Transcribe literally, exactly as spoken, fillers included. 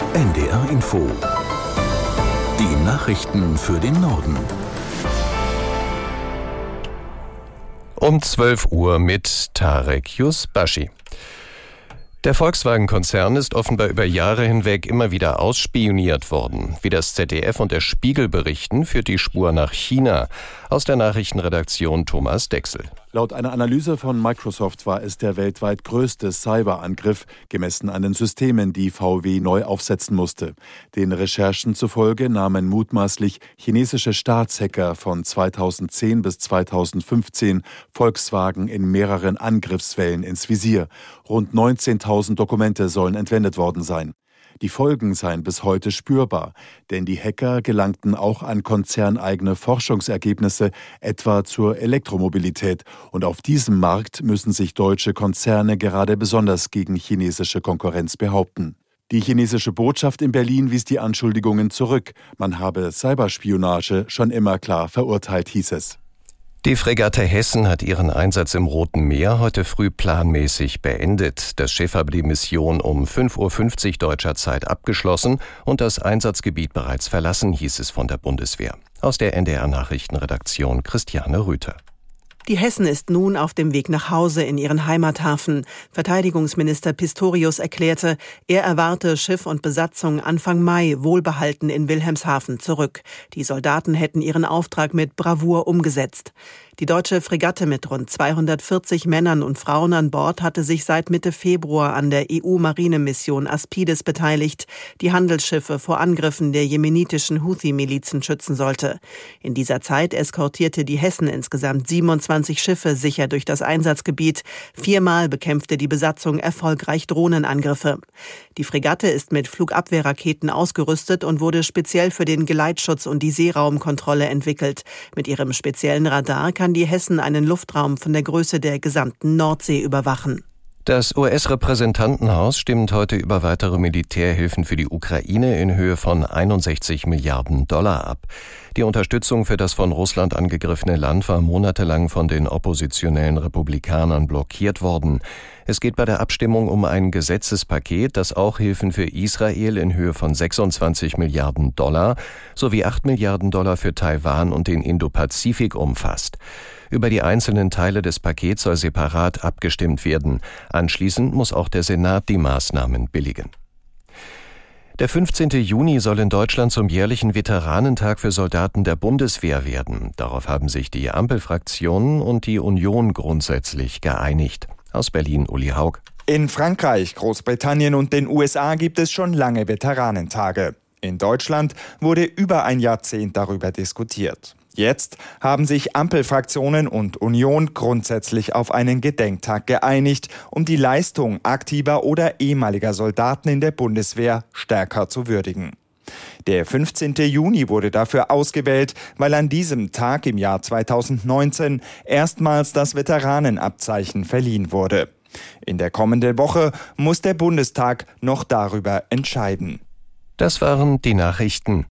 N D R Info. Die Nachrichten für den Norden. Um zwölf Uhr mit Tarek Yusbashi. Der Volkswagen-Konzern ist offenbar über Jahre hinweg immer wieder ausspioniert worden. Wie das Z D F und der Spiegel berichten, führt die Spur nach China. Aus der Nachrichtenredaktion Thomas Dechsel. Laut einer Analyse von Microsoft war es der weltweit größte Cyberangriff, gemessen an den Systemen, die V W neu aufsetzen musste. Den Recherchen zufolge nahmen mutmaßlich chinesische Staatshacker von zweitausendzehn bis zweitausendfünfzehn Volkswagen in mehreren Angriffswellen ins Visier. Rund neunzehntausend Dokumente sollen entwendet worden sein. Die Folgen seien bis heute spürbar, denn die Hacker gelangten auch an konzerneigene Forschungsergebnisse, etwa zur Elektromobilität. Und auf diesem Markt müssen sich deutsche Konzerne gerade besonders gegen chinesische Konkurrenz behaupten. Die chinesische Botschaft in Berlin wies die Anschuldigungen zurück. Man habe Cyberspionage schon immer klar verurteilt, hieß es. Die Fregatte Hessen hat ihren Einsatz im Roten Meer heute früh planmäßig beendet. Das Schiff habe die Mission um fünf Uhr fünfzig deutscher Zeit abgeschlossen und das Einsatzgebiet bereits verlassen, hieß es von der Bundeswehr. Aus der N D R-Nachrichtenredaktion Christiane Rüther. Die Hessen ist nun auf dem Weg nach Hause in ihren Heimathafen. Verteidigungsminister Pistorius erklärte, er erwarte Schiff und Besatzung Anfang Mai wohlbehalten in Wilhelmshaven zurück. Die Soldaten hätten ihren Auftrag mit Bravour umgesetzt. Die deutsche Fregatte mit rund zweihundertvierzig Männern und Frauen an Bord hatte sich seit Mitte Februar an der E U-Marinemission Aspides beteiligt, die Handelsschiffe vor Angriffen der jemenitischen Houthi-Milizen schützen sollte. In dieser Zeit eskortierte die Hessen insgesamt siebenundzwanzig Schiffe sicher durch das Einsatzgebiet. Viermal bekämpfte die Besatzung erfolgreich Drohnenangriffe. Die Fregatte ist mit Flugabwehrraketen ausgerüstet und wurde speziell für den Geleitschutz und die Seeraumkontrolle entwickelt. Mit ihrem speziellen Radar kann die Hessen einen Luftraum von der Größe der gesamten Nordsee überwachen. Das U S-Repräsentantenhaus stimmt heute über weitere Militärhilfen für die Ukraine in Höhe von einundsechzig Milliarden Dollar ab. Die Unterstützung für das von Russland angegriffene Land war monatelang von den oppositionellen Republikanern blockiert worden. Es geht bei der Abstimmung um ein Gesetzespaket, das auch Hilfen für Israel in Höhe von sechsundzwanzig Milliarden Dollar sowie acht Milliarden Dollar für Taiwan und den Indopazifik umfasst. Über die einzelnen Teile des Pakets soll separat abgestimmt werden. Anschließend muss auch der Senat die Maßnahmen billigen. Der fünfzehnte Juni soll in Deutschland zum jährlichen Veteranentag für Soldaten der Bundeswehr werden. Darauf haben sich die Ampelfraktionen und die Union grundsätzlich geeinigt. Aus Berlin, Uli Haug. In Frankreich, Großbritannien und den U S A gibt es schon lange Veteranentage. In Deutschland wurde über ein Jahrzehnt darüber diskutiert. Jetzt haben sich Ampelfraktionen und Union grundsätzlich auf einen Gedenktag geeinigt, um die Leistung aktiver oder ehemaliger Soldaten in der Bundeswehr stärker zu würdigen. Der fünfzehnte Juni wurde dafür ausgewählt, weil an diesem Tag im Jahr zweitausendneunzehn erstmals das Veteranenabzeichen verliehen wurde. In der kommenden Woche muss der Bundestag noch darüber entscheiden. Das waren die Nachrichten.